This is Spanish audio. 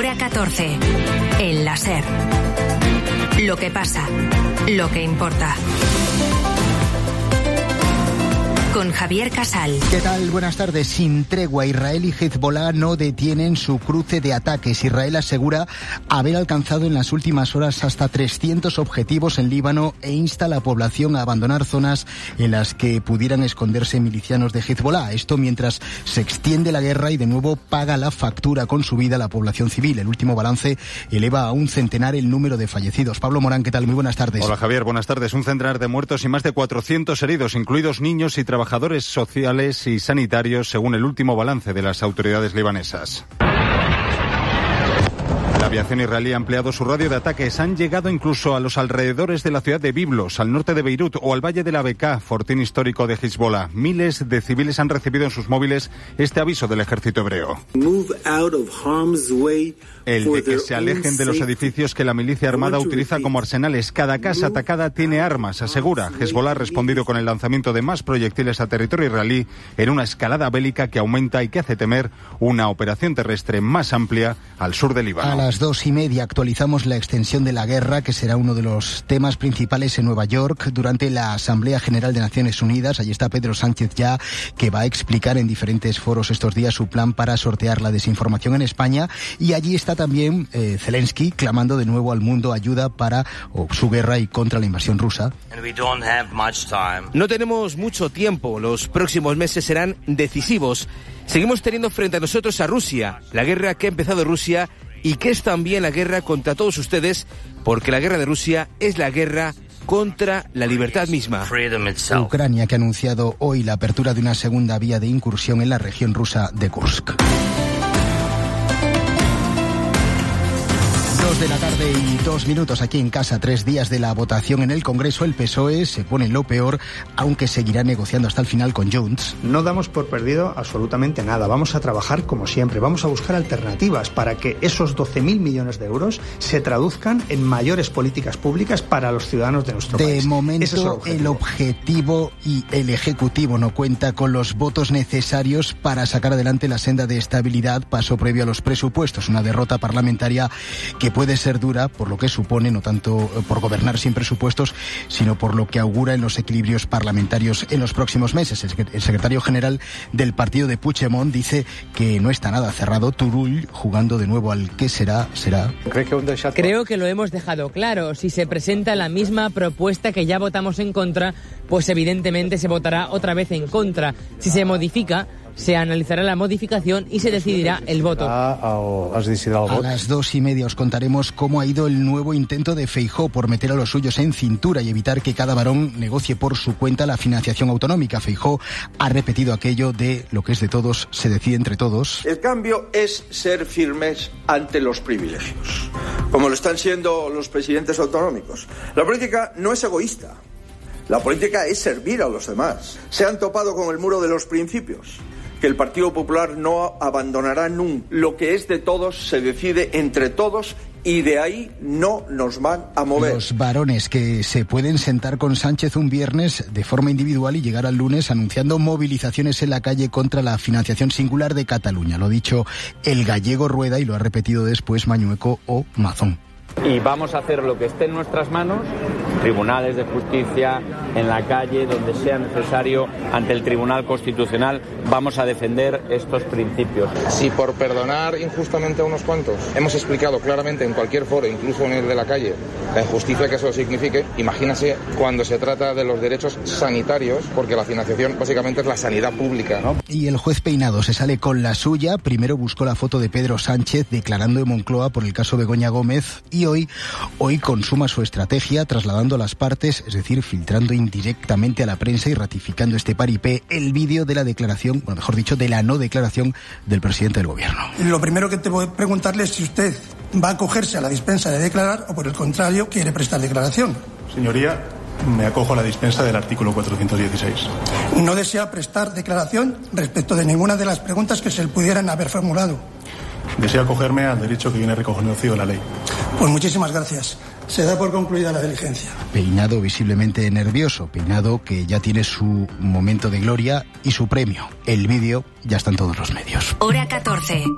Hora 14. El láser. Lo que pasa. Lo que importa. Con Javier Casal. ¿Qué tal? Buenas tardes. Sin tregua, Israel y Hezbollah no detienen su cruce de ataques. Israel asegura haber alcanzado en las últimas horas hasta 300 objetivos en Líbano e insta a la población a abandonar zonas en las que pudieran esconderse milicianos de Hezbollah. Esto mientras se extiende la guerra y de nuevo paga la factura con su vida la población civil. El último balance eleva a un centenar el número de fallecidos. Pablo Morán, ¿qué tal? Muy buenas tardes. Hola Javier, buenas tardes. Un centenar de muertos y más de 400 heridos, incluidos niños y trabajadores sociales y sanitarios, según el último balance de las autoridades libanesas. La aviación israelí ha ampliado su radio de ataques. Han llegado incluso a los alrededores de la ciudad de Biblos, al norte de Beirut, o al valle de la Bekaa, fortín histórico de Hezbollah. Miles de civiles han recibido en sus móviles este aviso del ejército hebreo. El de que se alejen de los edificios que la milicia armada utiliza como arsenales. Cada casa atacada tiene armas, asegura. Hezbollah ha respondido con el lanzamiento de más proyectiles a territorio israelí en una escalada bélica que aumenta y que hace temer una operación terrestre más amplia al sur del Líbano. A las 2:30 actualizamos la extensión de la guerra, que será uno de los temas principales en Nueva York durante la Asamblea General de Naciones Unidas. Allí está Pedro Sánchez ya, que va a explicar en diferentes foros estos días su plan para sortear la desinformación en España. Y allí está también Zelensky clamando de nuevo al mundo ayuda para su guerra y contra la invasión rusa. No tenemos mucho tiempo, los próximos meses serán decisivos. Seguimos teniendo frente a nosotros a Rusia, la guerra que ha empezado Rusia y que es también la guerra contra todos ustedes, porque la guerra de Rusia es la guerra contra la libertad misma. Ucrania, que ha anunciado hoy la apertura de una segunda vía de incursión en la región rusa de Kursk. 2 de la tarde y 2 minutos aquí en casa. 3 días de la votación en el Congreso. El PSOE se pone en lo peor, aunque seguirá negociando hasta el final con Junts. No damos por perdido absolutamente nada. Vamos a trabajar como siempre. Vamos a buscar alternativas para que esos 12.000 millones de euros se traduzcan en mayores políticas públicas para los ciudadanos de nuestro país. De momento, el objetivo y el Ejecutivo no cuenta con los votos necesarios para sacar adelante la senda de estabilidad, paso previo a los presupuestos. Una derrota parlamentaria que puede ser dura por lo que supone, no tanto por gobernar sin presupuestos, sino por lo que augura en los equilibrios parlamentarios en los próximos meses. El secretario general del partido de Puigdemont dice que no está nada cerrado. Turull, jugando de nuevo al que será. Creo que lo hemos dejado claro. Si se presenta la misma propuesta que ya votamos en contra, pues evidentemente se votará otra vez en contra. Si se modifica, se analizará la modificación y se decidirá el voto. A las 2:30 os contaremos cómo ha ido el nuevo intento de Feijóo por meter a los suyos en cintura y evitar que cada varón negocie por su cuenta la financiación autonómica. Feijóo ha repetido aquello de lo que es de todos, se decide entre todos. El cambio es ser firmes ante los privilegios, como lo están siendo los presidentes autonómicos. La política no es egoísta. La política es servir a los demás. Se han topado con el muro de los principios, que el Partido Popular no abandonará nunca. Lo que es de todos se decide entre todos y de ahí no nos van a mover. Los varones que se pueden sentar con Sánchez un viernes de forma individual y llegar al lunes anunciando movilizaciones en la calle contra la financiación singular de Cataluña. Lo ha dicho el gallego Rueda y lo ha repetido después Mañueco o Mazón. Y vamos a hacer lo que esté en nuestras manos, tribunales de justicia, en la calle, donde sea necesario, ante el Tribunal Constitucional, vamos a defender estos principios. Si por perdonar injustamente a unos cuantos hemos explicado claramente en cualquier foro, incluso en el de la calle, la injusticia que eso signifique, imagínase cuando se trata de los derechos sanitarios, porque la financiación básicamente es la sanidad pública, ¿no? Y el juez Peinado se sale con la suya. Primero buscó la foto de Pedro Sánchez declarando en Moncloa por el caso Begoña Gómez y hoy consuma su estrategia trasladando a las partes, es decir, filtrando indirectamente a la prensa y ratificando este paripé el vídeo de la declaración, bueno, mejor dicho, de la no declaración del presidente del gobierno. Lo primero que te voy a preguntarle es si usted va a acogerse a la dispensa de declarar o, por el contrario, quiere prestar declaración. Señoría, me acojo a la dispensa del artículo 416. No desea prestar declaración respecto de ninguna de las preguntas que se le pudieran haber formulado. Deseo acogerme al derecho que viene reconocido en la ley. Pues muchísimas gracias. Se da por concluida la diligencia. Peinado visiblemente nervioso. Peinado que ya tiene su momento de gloria y su premio. El vídeo ya está en todos los medios. Hora 14.